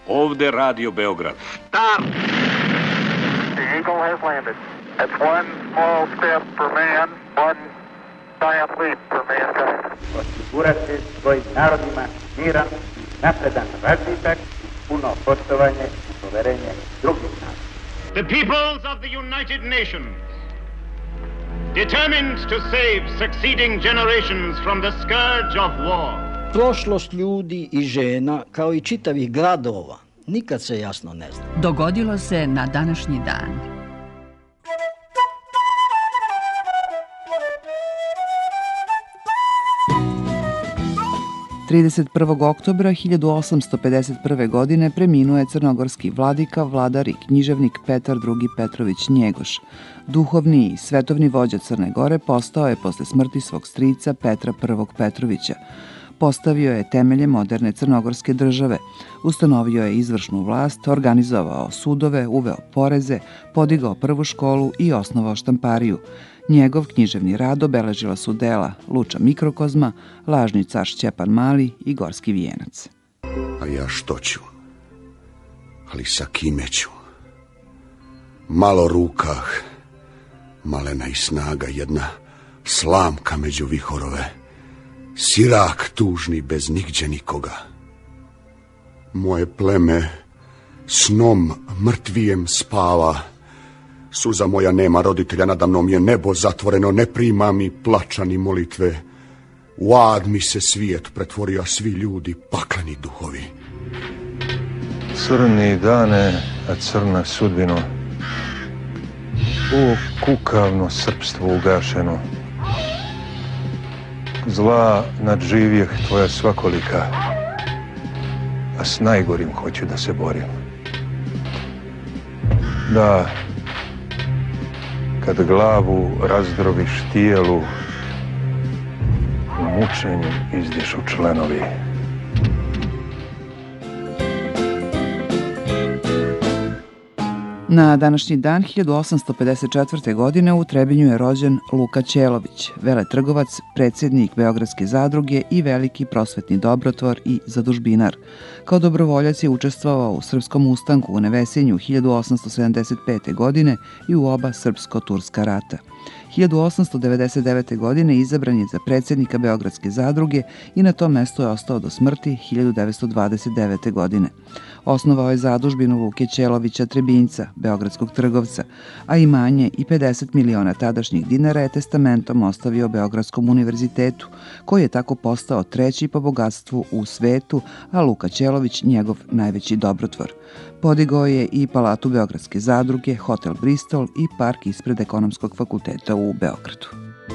Ovde Radio Beograd. Start! The Eagle has landed. It's one small step for man, one giant leap for mankind. Osigurati svojim narodima miran, napredan razvitak, puno poštovanje i poverenje drugih naroda. The peoples of the United Nations, determined to save succeeding generations from the scourge of war. Prošlost ljudi i žena, kao i čitavih gradova, nikad se jasno ne zna. Dogodilo se na današnji dan. „31. oktobra 1851. godine preminuo je crnogorski vladika, vladar i književnik Petar II. Petrović Njegoš. Duhovni i svetovni vođa Crne Gore postao je posle smrti svog strica Petra I. Petrovića. Postavio je temelje moderne crnogorske države, ustanovio je izvršnu vlast, organizovao sudove, uveo poreze, podigao prvu školu i osnovao štampariju. Njegov književni rad obeležila su dela Luča Mikrokozma, Lažni car Šćepan Mali i Gorski vijenac. A ja što ću? Ali sa kime ću? Malo rukah, malena i snaga, jedna slamka među vihorove, sirak tužni bez nigđe nikoga. Moje pleme snom mrtvijem spava, suza moja nema roditelja, nadamnom je nebo zatvoreno, ne prima mi plača ni molitve. U ad mi se svijet pretvorio, a svi ljudi pakleni duhovi. Crni dane, a crna sudbino, u kukavno srpstvo ugašeno, zla nadživjeh tvoja svakolika, a s najgorim hoću da se borim. Da, kad glavu razdrobiš tijelu, u mučenju izdišu členovi. Na današnji dan 1854. godine u Trebinju je rođen Luka Ćelović, veletrgovac, predsjednik Beogradske zadruge i veliki prosvetni dobrotvor i zadužbinar. Kao dobrovoljac je učestvovao u Srpskom ustanku u Nevesinju 1875. godine i u oba srpsko-turska rata. 1899. godine izabran je za predsjednika Beogradske zadruge i na tom mestu je ostao do smrti 1929. godine. Osnovao je zadužbinu Luke Ćelovića Trebinjca, beogradskog trgovca, a imanje i 50 miliona tadašnjih dinara je testamentom ostavio Beogradskom univerzitetu, koji je tako postao treći po bogatstvu u svetu, a Luka Ćelović njegov najveći dobrotvor. Podigao je i palatu Beogradske zadruge, hotel Bristol i park ispred Ekonomskog fakulteta u Beogradu.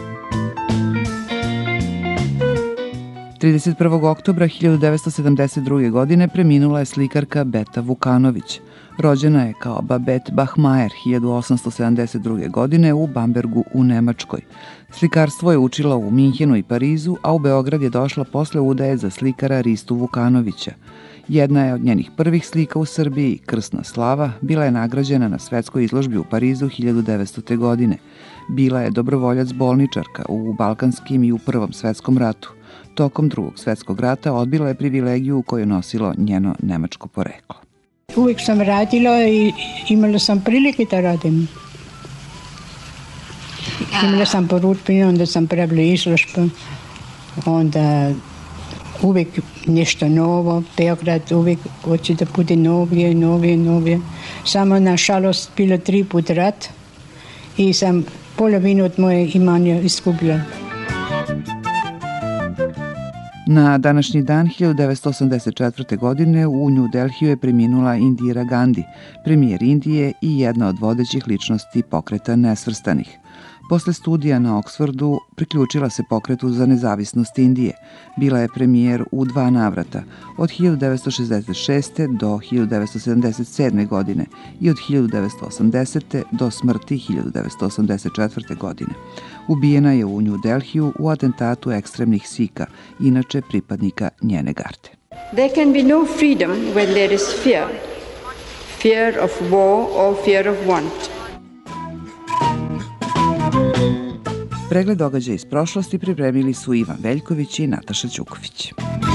31. oktobra 1972. godine preminula je slikarka Beta Vukanović. Rođena je kao Babette Bachmajer 1872. godine u Bambergu u Nemačkoj. Slikarstvo je učila u Minhenu i Parizu, a u Beograd je došla posle udaje za slikara Ristu Vukanovića. Jedna je od njenih prvih slika u Srbiji, Krsna slava, bila je nagrađena na svetskoj izložbi u Parizu 1900. godine. Bila je dobrovoljac bolničarka u Balkanskim i u Prvom svetskom ratu. Tokom Drugog svetskog rata odbila je privilegiju koju je nosilo njeno nemačko poreklo. Uvijek sam radila i imala sam prilike da radim. Imala sam porudbine, onda sam pravila izložbu, onda uvijek nešto novo. Beograd uvijek hoće da bude novije. Samo nažalost bilo 3 put rat i sam polovinu od moje imanja izgubila. Na današnji dan 1984. godine u New Delhiju je preminula Indira Gandhi, premijer Indije i jedna od vodećih ličnosti pokreta nesvrstanih. Posle studija na Oksfordu priključila se pokretu za nezavisnost Indije. Bila je premijer u 2 navrata, od 1966. do 1977. godine i od 1980. do smrti 1984. godine. Ubijena je u New Delhiju u atentatu ekstremnih Sika, inače pripadnika njene garde. There can be no freedom when there is fear. Fear of war or fear of want. Pregled događaja iz prošlosti pripremili su Ivan Veljković i Nataša Ćuković.